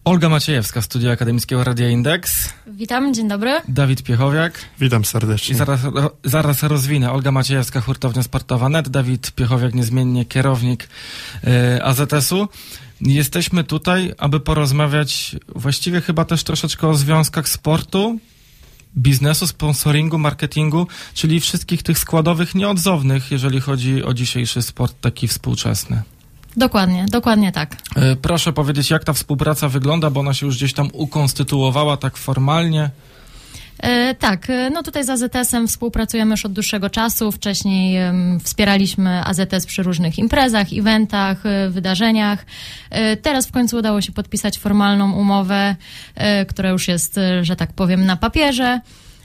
Olga Maciejewska, Studio Akademickiego Radia Indeks. Witam, dzień dobry. Dawid Piechowiak. Witam serdecznie. I zaraz rozwinę. Olga Maciejewska, Hurtownia Sportowa NET. Dawid Piechowiak, niezmiennie kierownik AZS-u. Jesteśmy tutaj, aby porozmawiać właściwie chyba też troszeczkę o związkach sportu, biznesu, sponsoringu, marketingu, czyli wszystkich tych składowych nieodzownych, jeżeli chodzi o dzisiejszy sport taki współczesny. Dokładnie tak. Proszę powiedzieć, jak ta współpraca wygląda, bo ona się już gdzieś tam ukonstytuowała tak formalnie. Tak, no tutaj z AZS-em współpracujemy już od dłuższego czasu. Wcześniej wspieraliśmy AZS przy różnych imprezach, eventach, wydarzeniach. Teraz w końcu udało się podpisać formalną umowę, która już jest, że tak powiem, na papierze.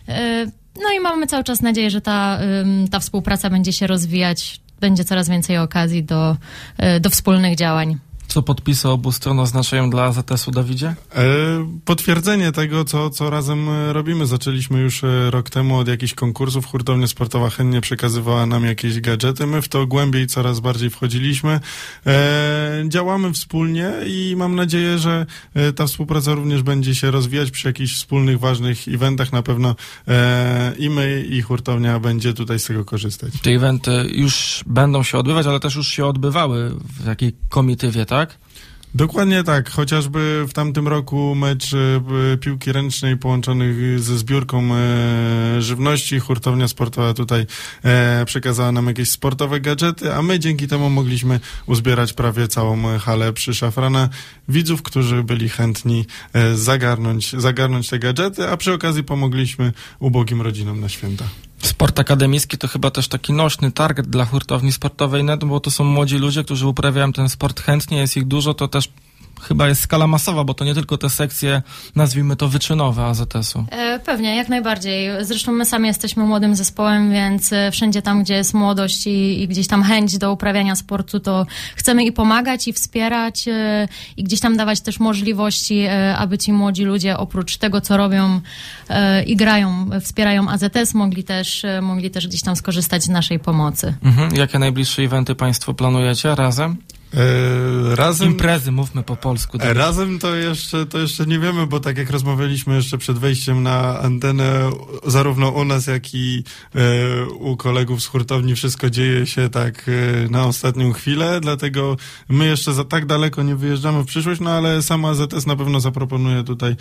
No i mamy cały czas nadzieję, że ta współpraca będzie się rozwijać, będzie coraz więcej okazji do wspólnych działań. Co podpisy obu stron oznaczają dla AZS-u, Dawidzie? Potwierdzenie tego, co razem robimy. Zaczęliśmy już rok temu od jakichś konkursów. Hurtownia Sportowa chętnie przekazywała nam jakieś gadżety. My w to głębiej coraz bardziej wchodziliśmy. Działamy wspólnie i mam nadzieję, że ta współpraca również będzie się rozwijać przy jakichś wspólnych, ważnych eventach. Na pewno i my, i Hurtownia będzie tutaj z tego korzystać. Te eventy już będą się odbywać, ale też już się odbywały w takiej komitywie, tak? Dokładnie tak, chociażby w tamtym roku mecz piłki ręcznej połączonych ze zbiórką żywności. Hurtownia Sportowa tutaj przekazała nam jakieś sportowe gadżety, a my dzięki temu mogliśmy uzbierać prawie całą halę przy Szafrana widzów, którzy byli chętni zagarnąć te gadżety, a przy okazji pomogliśmy ubogim rodzinom na święta. Sport akademicki to chyba też taki nośny target dla Hurtowni Sportowej NET, bo to są młodzi ludzie, którzy uprawiają ten sport chętnie, jest ich dużo, to też chyba jest skala masowa, bo to nie tylko te sekcje, nazwijmy to, wyczynowe AZS-u. Pewnie, jak najbardziej. Zresztą my sami jesteśmy młodym zespołem, więc wszędzie tam, gdzie jest młodość i gdzieś tam chęć do uprawiania sportu, to chcemy i pomagać, i wspierać, i gdzieś tam dawać też możliwości, aby ci młodzi ludzie oprócz tego, co robią i grają, wspierają AZS, mogli też gdzieś tam skorzystać z naszej pomocy. Jakie najbliższe eventy państwo planujecie razem? Razem, imprezy, mówmy po polsku. Dobrze. Razem to jeszcze nie wiemy, bo tak jak rozmawialiśmy jeszcze przed wejściem na antenę, zarówno u nas, jak i u kolegów z hurtowni wszystko dzieje się tak na ostatnią chwilę, dlatego my jeszcze tak daleko nie wyjeżdżamy w przyszłość, no ale sama AZS na pewno zaproponuje tutaj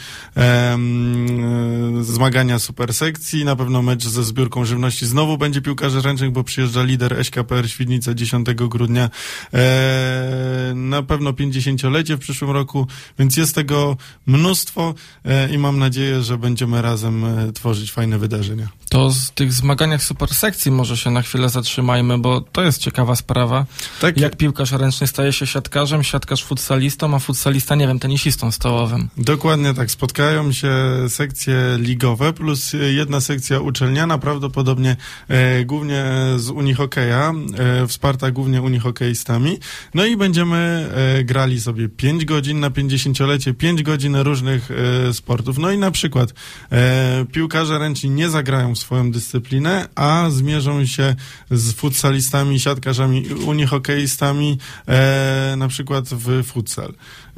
zmagania super sekcji, na pewno mecz ze zbiórką żywności. Znowu będzie piłkarzy ręcznych, bo przyjeżdża lider SKPR Świdnica 10 grudnia. Na pewno 50-lecie w przyszłym roku, więc jest tego mnóstwo i mam nadzieję, że będziemy razem tworzyć fajne wydarzenia. To z tych zmaganiach super sekcji może się na chwilę zatrzymajmy, bo to jest ciekawa sprawa. Tak. Jak piłkarz ręczny staje się siatkarzem, siatkarz futsalistą, a futsalista, nie wiem, tenisistą stołowym. Dokładnie tak. Spotkają się sekcje ligowe plus jedna sekcja uczelniana, prawdopodobnie głównie z unihokeja, wsparta głównie unihokeistami. No i będziemy grali sobie 5 godzin na 50-lecie, 5 godzin różnych sportów. No i na przykład piłkarze ręczni nie zagrają w swoją dyscyplinę, a zmierzą się z futsalistami, siatkarzami, unihokeistami na przykład w futsal.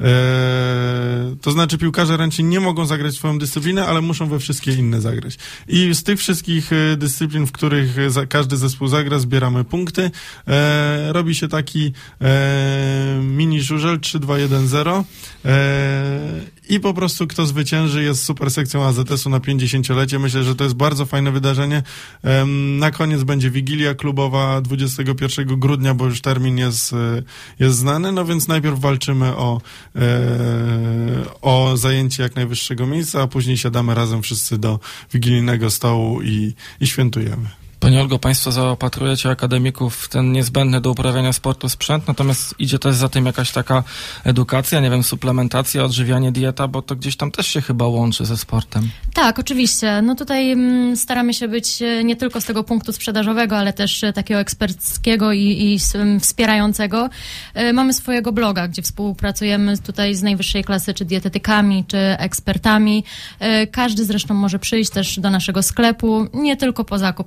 To znaczy piłkarze ręczni nie mogą zagrać w swoją dyscyplinę, ale muszą we wszystkie inne zagrać. I z tych wszystkich dyscyplin, w których każdy zespół zagra, zbieramy punkty. Robi się taki mini żużel 3-2-1-0 i po prostu kto zwycięży jest super sekcją AZS-u na 50-lecie. Myślę, że to jest bardzo fajne wydarzenie. Na koniec będzie Wigilia Klubowa 21 grudnia, bo już termin jest znany, no więc najpierw walczymy o zajęcie jak najwyższego miejsca, a później siadamy razem wszyscy do wigilijnego stołu i świętujemy. Pani Olgo, państwo zaopatrujecie akademików w ten niezbędny do uprawiania sportu sprzęt, natomiast idzie też za tym jakaś taka edukacja, nie wiem, suplementacja, odżywianie, dieta, bo to gdzieś tam też się chyba łączy ze sportem. Tak, oczywiście. No tutaj staramy się być nie tylko z tego punktu sprzedażowego, ale też takiego eksperckiego i wspierającego. Mamy swojego bloga, gdzie współpracujemy tutaj z najwyższej klasy, czy dietetykami, czy ekspertami. Każdy zresztą może przyjść też do naszego sklepu, nie tylko po zakup, ale po to,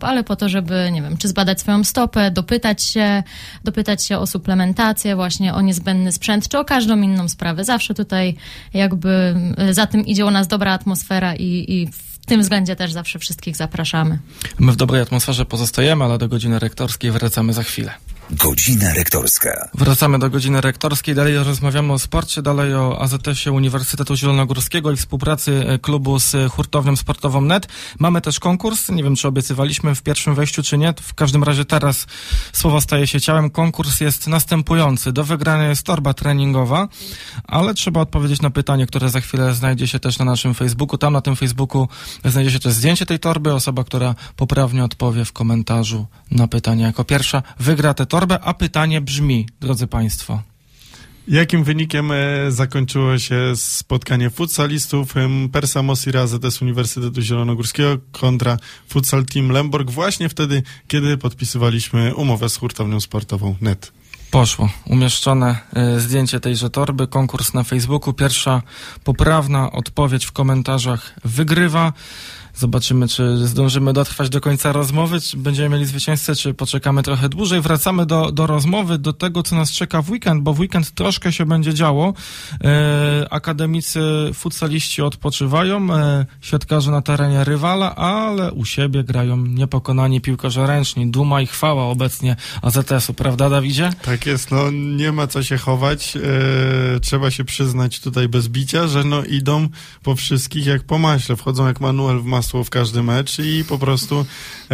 żeby, nie wiem, czy zbadać swoją stopę, dopytać się o suplementację, właśnie o niezbędny sprzęt, czy o każdą inną sprawę. Zawsze tutaj jakby za tym idzie u nas dobra atmosfera i w tym względzie też zawsze wszystkich zapraszamy. My w dobrej atmosferze pozostajemy, ale do godziny rektorskiej wracamy za chwilę. Godzina rektorska. Wracamy do godziny rektorskiej, dalej rozmawiamy o sporcie, dalej o AZS-ie Uniwersytetu Zielonogórskiego i współpracy klubu z hurtownią sportową NET. Mamy też konkurs, nie wiem czy obiecywaliśmy w pierwszym wejściu czy nie, w każdym razie teraz słowo staje się ciałem. Konkurs jest następujący. Do wygrania jest torba treningowa, ale trzeba odpowiedzieć na pytanie, które za chwilę znajdzie się też na naszym Facebooku. Tam na tym Facebooku znajdzie się też zdjęcie tej torby. Osoba, która poprawnie odpowie w komentarzu na pytanie jako pierwsza, wygra tę torbę, a pytanie brzmi, drodzy Państwo. Jakim wynikiem zakończyło się spotkanie futsalistów Persa Mosira AZS Uniwersytetu Zielonogórskiego kontra Futsal Team Lemborg właśnie wtedy, kiedy podpisywaliśmy umowę z hurtownią sportową NET? Poszło. Umieszczone zdjęcie tejże torby, konkurs na Facebooku. Pierwsza poprawna odpowiedź w komentarzach wygrywa. Zobaczymy, czy zdążymy dotrwać do końca rozmowy, czy będziemy mieli zwycięzcę, czy poczekamy trochę dłużej. Wracamy do rozmowy, do tego, co nas czeka w weekend, bo w weekend troszkę się będzie działo. Akademicy futsaliści odpoczywają, siatkarze na terenie rywala, ale u siebie grają niepokonani piłkarze ręczni. Duma i chwała obecnie AZS-u, prawda, Dawidzie? Tak jest, no nie ma co się chować. Trzeba się przyznać tutaj bez bicia, że no idą po wszystkich jak po maśle, wchodzą jak manuel w masło w każdy mecz i po prostu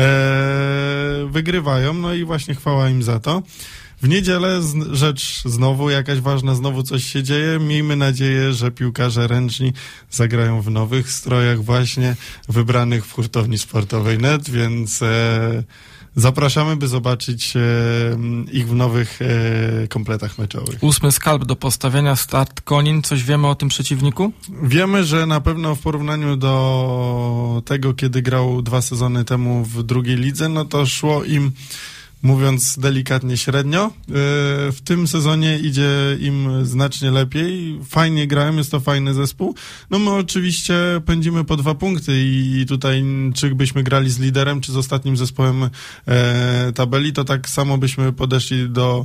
wygrywają, no i właśnie chwała im za to. W niedzielę rzecz znowu jakaś ważna, znowu coś się dzieje. Miejmy nadzieję, że piłkarze ręczni zagrają w nowych strojach właśnie wybranych w hurtowni sportowej NET, więc zapraszamy, by zobaczyć ich w nowych kompletach meczowych. 8 skalp do postawienia, start Konin. Coś wiemy o tym przeciwniku? Wiemy, że na pewno w porównaniu do tego, kiedy grał 2 sezony temu w drugiej lidze, no to szło im, mówiąc delikatnie, średnio. W tym sezonie idzie im znacznie lepiej. Fajnie grają, jest to fajny zespół. No my oczywiście pędzimy po 2 punkty i tutaj czy byśmy grali z liderem, czy z ostatnim zespołem tabeli, to tak samo byśmy podeszli do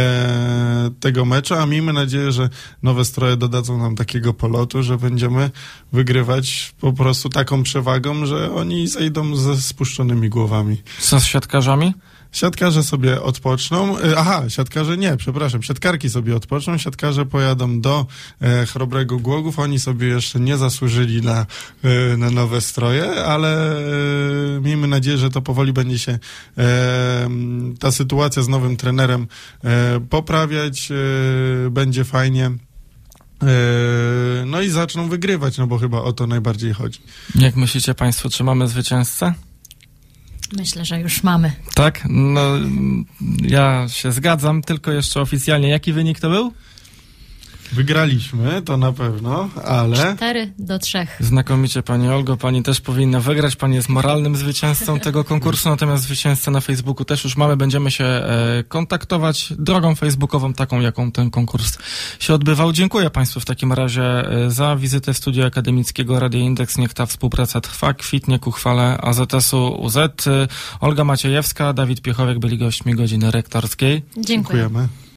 tego meczu, a miejmy nadzieję, że nowe stroje dodadzą nam takiego polotu, że będziemy wygrywać po prostu taką przewagą, że oni zejdą ze spuszczonymi głowami. Co z siatkarzami? Siatkarze sobie odpoczną. Siatkarki sobie odpoczną. Siatkarze pojadą do Chrobrego Głogów. Oni sobie jeszcze nie zasłużyli na nowe stroje, ale miejmy nadzieję, że to powoli będzie się ta sytuacja z nowym trenerem poprawiać. Będzie fajnie. No i zaczną wygrywać, no bo chyba o to najbardziej chodzi. Jak myślicie Państwo, czy mamy zwycięzcę? Myślę, że już mamy. Tak? No, ja się zgadzam, tylko jeszcze oficjalnie. Jaki wynik to był? Wygraliśmy, to na pewno, ale... 4-3. Znakomicie, Pani Olgo. Pani też powinna wygrać. Pani jest moralnym zwycięzcą tego konkursu, natomiast zwycięzcę na Facebooku też już mamy. Będziemy się kontaktować drogą facebookową, taką, jaką ten konkurs się odbywał. Dziękuję Państwu w takim razie za wizytę w studiu akademickiego Radia Indeks. Niech ta współpraca trwa, kwitnie ku chwale AZS-u UZ. Olga Maciejewska, Dawid Piechowiak byli gośćmi godziny rektorskiej. Dziękujemy.